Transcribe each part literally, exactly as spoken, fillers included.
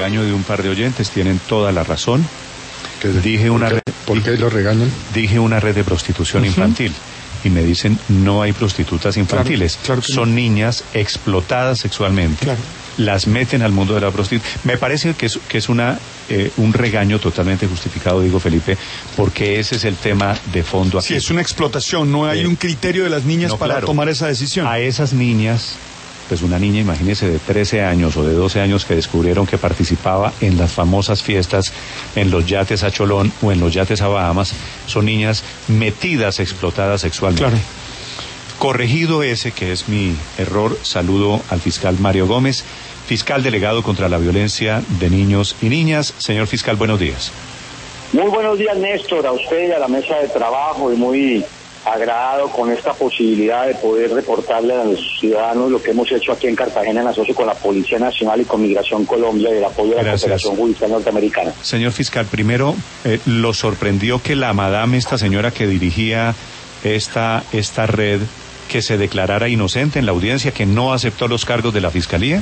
regaño de un par de oyentes, tienen toda la razón. Dije una ¿Por qué, red, ¿por qué lo regañan? Dije una red de prostitución uh-huh. infantil. Y me dicen, no hay prostitutas infantiles. Claro, claro Son no. niñas explotadas sexualmente. Claro. Las meten al mundo de la prostitución. Me parece que es, que es una eh, un regaño totalmente justificado, digo, Felipe, porque ese es el tema de fondo aquí. Sí, es una explotación, no hay eh, un criterio de las niñas no, para claro, tomar esa decisión. A esas niñas, pues una niña, imagínese, de trece años o de doce años que descubrieron que participaba en las famosas fiestas en los yates a Cholón o en los yates a Bahamas, son niñas metidas, explotadas sexualmente. Claro. Corregido ese, que es mi error, saludo al fiscal Mario Gómez, fiscal delegado contra la violencia de niños y niñas. Señor fiscal, buenos días. Muy buenos días, Néstor, a usted y a la mesa de trabajo, y muy agradado con esta posibilidad de poder reportarle a los ciudadanos lo que hemos hecho aquí en Cartagena en asocio con la Policía Nacional y con Migración Colombia y el apoyo de la Cooperación Judicial Norteamericana. Señor fiscal, primero, eh, ¿lo sorprendió que la madame, esta señora que dirigía esta, esta red, que se declarara inocente en la audiencia, que no aceptó los cargos de la Fiscalía?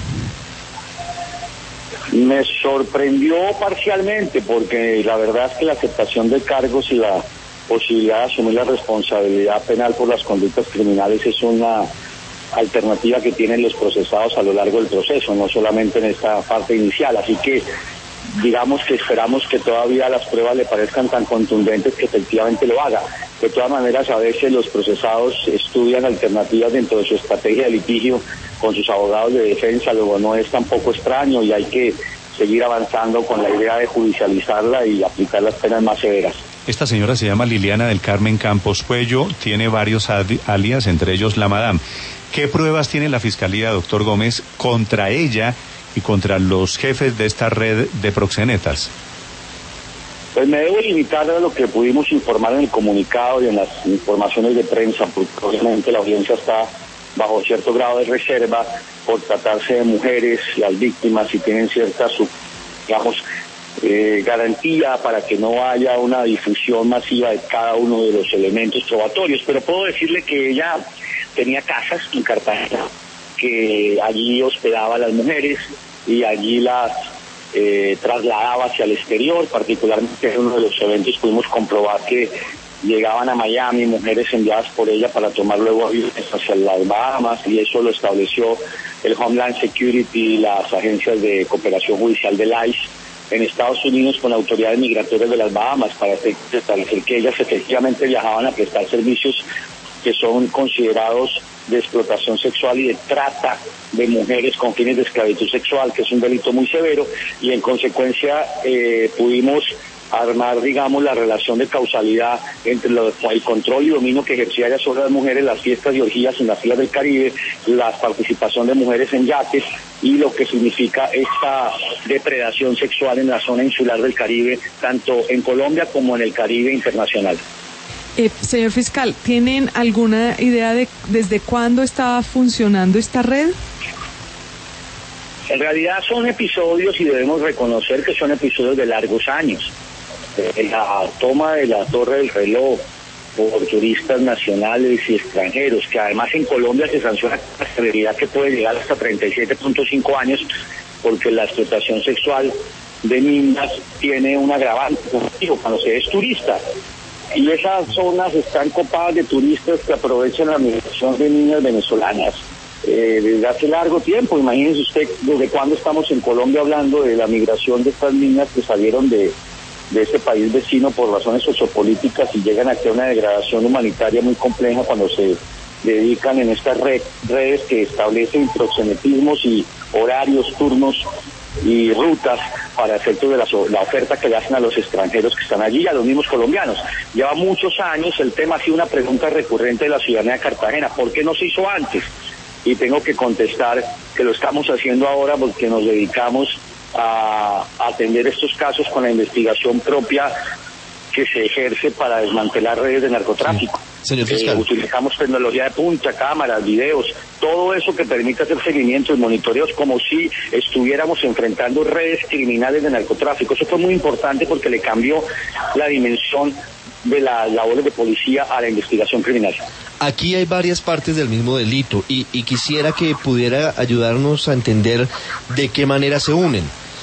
Me sorprendió parcialmente, porque la verdad es que la aceptación de cargos y la posibilidad de asumir la responsabilidad penal por las conductas criminales es una alternativa que tienen los procesados a lo largo del proceso, no solamente en esta parte inicial. Así que digamos que esperamos que todavía las pruebas le parezcan tan contundentes que efectivamente lo haga. De todas maneras, a veces los procesados estudian alternativas dentro de su estrategia de litigio con sus abogados de defensa, luego no es tampoco extraño y hay que seguir avanzando con la idea de judicializarla y aplicar las penas más severas. Esta señora se llama Liliana del Carmen Campos Puello, tiene varios alias, entre ellos la Madame. ¿Qué pruebas tiene la Fiscalía, doctor Gómez, contra ella y contra los jefes de esta red de proxenetas? Pues me debo limitar a lo que pudimos informar en el comunicado y en las informaciones de prensa, porque obviamente la audiencia está bajo cierto grado de reserva por tratarse de mujeres, las víctimas, y tienen cierta, digamos, eh, garantía para que no haya una difusión masiva de cada uno de los elementos probatorios. Pero puedo decirle que ella tenía casas en Cartagena, que allí hospedaba a las mujeres y allí las eh, trasladaba hacia el exterior. Particularmente en uno de los eventos pudimos comprobar que llegaban a Miami mujeres enviadas por ella para tomar luego aviones hacia las Bahamas, y eso lo estableció el Homeland Security y las agencias de cooperación judicial del I C E en Estados Unidos con autoridades migratorias de las Bahamas, para establecer que ellas efectivamente viajaban a prestar servicios que son considerados de explotación sexual y de trata de mujeres con fines de esclavitud sexual, que es un delito muy severo, y en consecuencia eh, pudimos armar, digamos, la relación de causalidad entre lo, el control y dominio que ejercía ella sobre las mujeres, las fiestas y orgías en las islas del Caribe, la participación de mujeres en yates y lo que significa esta depredación sexual en la zona insular del Caribe, tanto en Colombia como en el Caribe internacional. Eh, señor fiscal, ¿tienen alguna idea de desde cuándo estaba funcionando esta red? En realidad son episodios, y debemos reconocer que son episodios de largos años. Eh, la toma de la Torre del Reloj por turistas nacionales y extranjeros, que además en Colombia se sanciona la severidad que puede llegar hasta treinta y siete punto cinco años, porque la explotación sexual de niñas tiene un agravante cuando se es turista. Y esas zonas están copadas de turistas que aprovechan la migración de niñas venezolanas eh, desde hace largo tiempo. Imagínense usted desde cuándo estamos en Colombia hablando de la migración de estas niñas que salieron de, de este país vecino por razones sociopolíticas y llegan aquí a una degradación humanitaria muy compleja cuando se dedican en estas red, redes que establecen proxenetismos y horarios, turnos y rutas para efectos de la, la oferta que le hacen a los extranjeros que están allí y a los mismos colombianos. Lleva muchos años, el tema ha sido una pregunta recurrente de la ciudadanía de Cartagena: ¿por qué no se hizo antes? Y tengo que contestar que lo estamos haciendo ahora porque nos dedicamos a, a atender estos casos con la investigación propia que se ejerce para desmantelar redes de narcotráfico. Sí. Señor fiscal. Eh, utilizamos tecnología de punta, cámaras, videos, todo eso que permite hacer seguimientos y monitoreos como si estuviéramos enfrentando redes criminales de narcotráfico. Eso fue muy importante porque le cambió la dimensión de las labores de policía a la investigación criminal. Aquí hay varias partes del mismo delito y, y quisiera que pudiera ayudarnos a entender de qué manera se unen.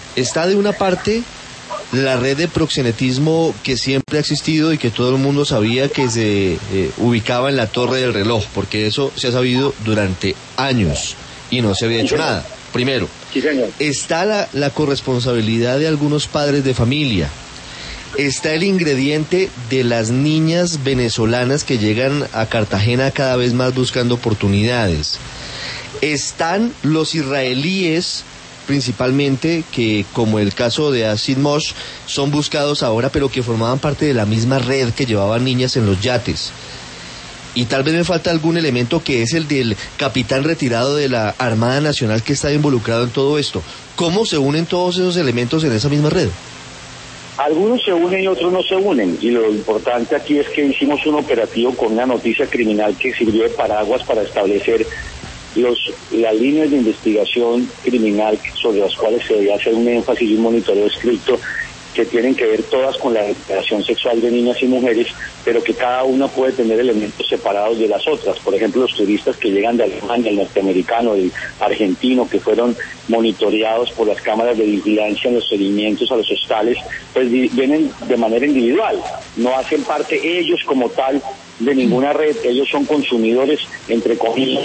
está de una parte la red de proxenetismo que siempre ha existido y que todo el mundo sabía que se eh, ubicaba en la Torre del Reloj, porque eso se ha sabido durante años y no se había hecho nada. Primero, Sí, señor. está la, la corresponsabilidad de algunos padres de familia. Está el ingrediente de las niñas venezolanas que llegan a Cartagena cada vez más buscando oportunidades. Están los israelíes, principalmente, que como el caso de Asid Mosh, son buscados ahora, pero que formaban parte de la misma red que llevaban niñas en los yates. Y tal vez me falta algún elemento, que es el del capitán retirado de la Armada Nacional que está involucrado en todo esto. ¿Cómo se unen todos esos elementos en esa misma red? Algunos se unen y otros no se unen, y lo importante aquí es que hicimos un operativo con una noticia criminal que sirvió de paraguas para establecer los las líneas de investigación criminal sobre las cuales se debía hacer un énfasis y un monitoreo estricto, que tienen que ver todas con la explotación sexual de niñas y mujeres, pero que cada una puede tener elementos separados de las otras. Por ejemplo, los turistas que llegan de Alemania, el norteamericano, el argentino, que fueron monitoreados por las cámaras de vigilancia en los seguimientos a los hostales, pues vienen de manera individual, no hacen parte ellos como tal de ninguna red, ellos son consumidores, entre comillas,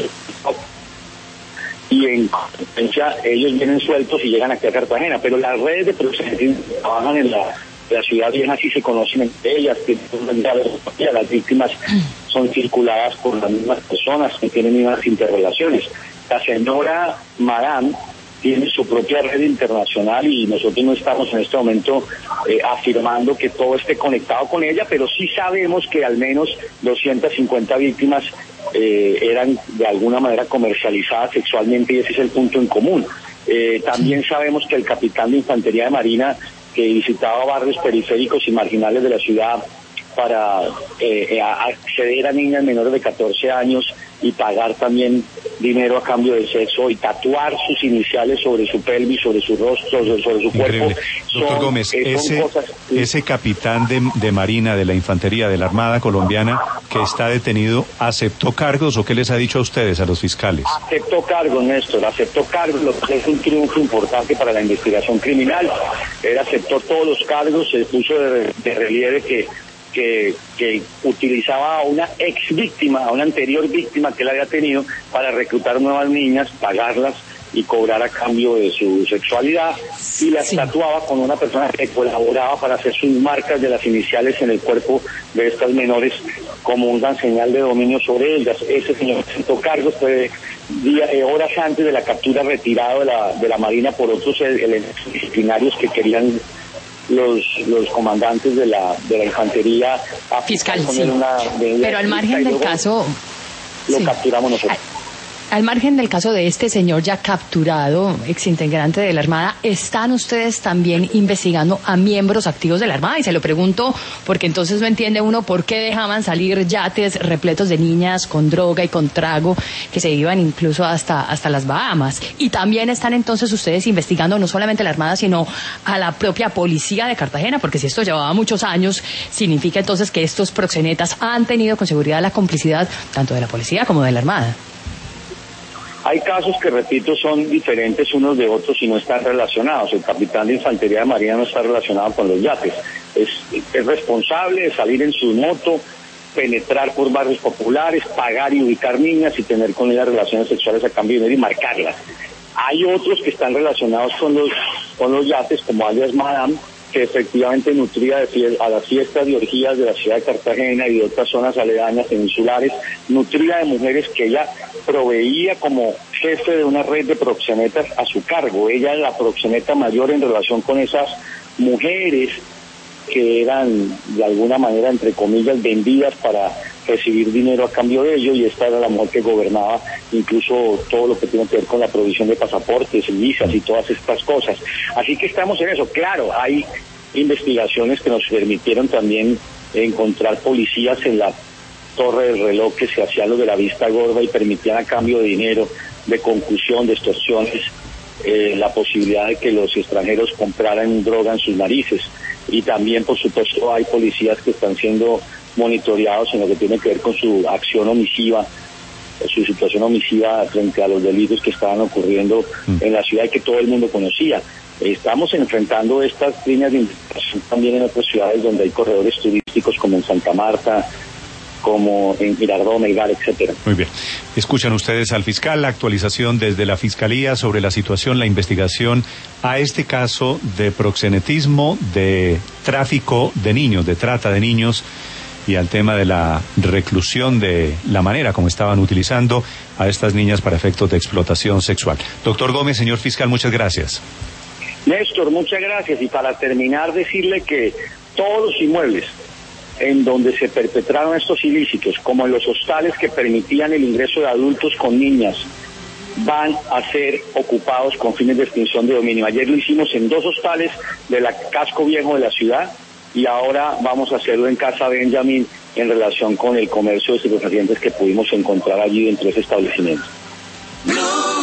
y en consecuencia ellos vienen sueltos y llegan aquí a Cartagena, pero las redes de proxenetismo que trabajan en la, la ciudad vieja sí se conocen entre ellas, que las víctimas son circuladas por las mismas personas que tienen mismas interrelaciones. La señora Madame tiene su propia red internacional y nosotros no estamos en este momento eh, afirmando que todo esté conectado con ella, pero sí sabemos que al menos doscientas cincuenta víctimas eh, eran de alguna manera comercializadas sexualmente, y ese es el punto en común. Eh, también sabemos que el capitán de Infantería de Marina, que visitaba barrios periféricos y marginales de la ciudad para eh, acceder a niñas menores de catorce años y pagar también dinero a cambio de sexo y tatuar sus iniciales sobre su pelvis, sobre su rostro, sobre, sobre su Increíble. cuerpo. Doctor son, Gómez, eh, ese, cosas, sí. ese capitán de, de Marina, de la Infantería, de la Armada Colombiana, que está detenido, ¿aceptó cargos o qué les ha dicho a ustedes, a los fiscales? Aceptó cargos, Néstor, aceptó cargos, lo que es un triunfo importante para la investigación criminal. Él aceptó todos los cargos, se puso de, de relieve que Que, que utilizaba a una ex víctima, a una anterior víctima que él había tenido para reclutar nuevas niñas, pagarlas y cobrar a cambio de su sexualidad, y las Sí. tatuaba con una persona que colaboraba para hacer sus marcas de las iniciales en el cuerpo de estas menores como una señal de dominio sobre ellas. Ese señor presentó cargos, fue día, eh, horas antes de la captura, retirado de la, de la Marina por otros elementos disciplinarios que querían los los comandantes de la de la infantería fiscal, sí. Una, de, pero al margen del caso lo sí. capturamos nosotros. Al margen del caso de este señor ya capturado, exintegrante de la Armada, ¿están ustedes también investigando a miembros activos de la Armada? Y se lo pregunto porque entonces no entiende uno por qué dejaban salir yates repletos de niñas con droga y con trago que se iban incluso hasta, hasta las Bahamas. Y también están entonces ustedes investigando no solamente a la Armada, sino a la propia policía de Cartagena, porque si esto llevaba muchos años, significa entonces que estos proxenetas han tenido con seguridad la complicidad tanto de la policía como de la Armada. Hay casos que, repito, son diferentes unos de otros y no están relacionados. El capitán de Infantería de Marina no está relacionado con los yates. Es, es responsable de salir en su moto, penetrar por barrios populares, pagar y ubicar niñas y tener con ellas relaciones sexuales a cambio de dinero y marcarlas. Hay otros que están relacionados con los con los yates, como alias Madame, que efectivamente nutría de fiel, a las fiestas y orgías de la ciudad de Cartagena y de otras zonas aledañas peninsulares, nutría de mujeres que ella proveía como jefe de una red de proxenetas a su cargo. Ella es la proxeneta mayor en relación con esas mujeres que eran de alguna manera, entre comillas, vendidas para recibir dinero a cambio de ello, y esta era la mujer que gobernaba incluso todo lo que tiene que ver con la provisión de pasaportes, visas y todas estas cosas. Así que estamos en eso. Claro, hay investigaciones que nos permitieron también encontrar policías en la Torre del Reloj que se hacían lo de la vista gorda y permitían a cambio de dinero, de concusión, de extorsiones, eh, la posibilidad de que los extranjeros compraran droga en sus narices. Y también, por supuesto, hay policías que están siendo monitoreados en lo que tiene que ver con su acción omisiva, su situación omisiva frente a los delitos que estaban ocurriendo mm. en la ciudad y que todo el mundo conocía. Estamos enfrentando estas líneas de investigación también en otras ciudades donde hay corredores turísticos, como en Santa Marta, como en Girardot, Melgar, etcétera. Muy bien. Escuchan ustedes al fiscal, la actualización desde la Fiscalía sobre la situación, la investigación a este caso de proxenetismo, de tráfico de niños, de trata de niños, y al tema de la reclusión, de la manera como estaban utilizando a estas niñas para efectos de explotación sexual. Doctor Gómez, señor fiscal, muchas gracias. Néstor, muchas gracias. Y para terminar, decirle que todos los inmuebles en donde se perpetraron estos ilícitos, como en los hostales que permitían el ingreso de adultos con niñas, van a ser ocupados con fines de extinción de dominio. Ayer lo hicimos en dos hostales de la Casco Viejo de la ciudad, y ahora vamos a hacerlo en Casa Benjamín en relación con el comercio de estupefacientes que pudimos encontrar allí dentro de ese establecimiento.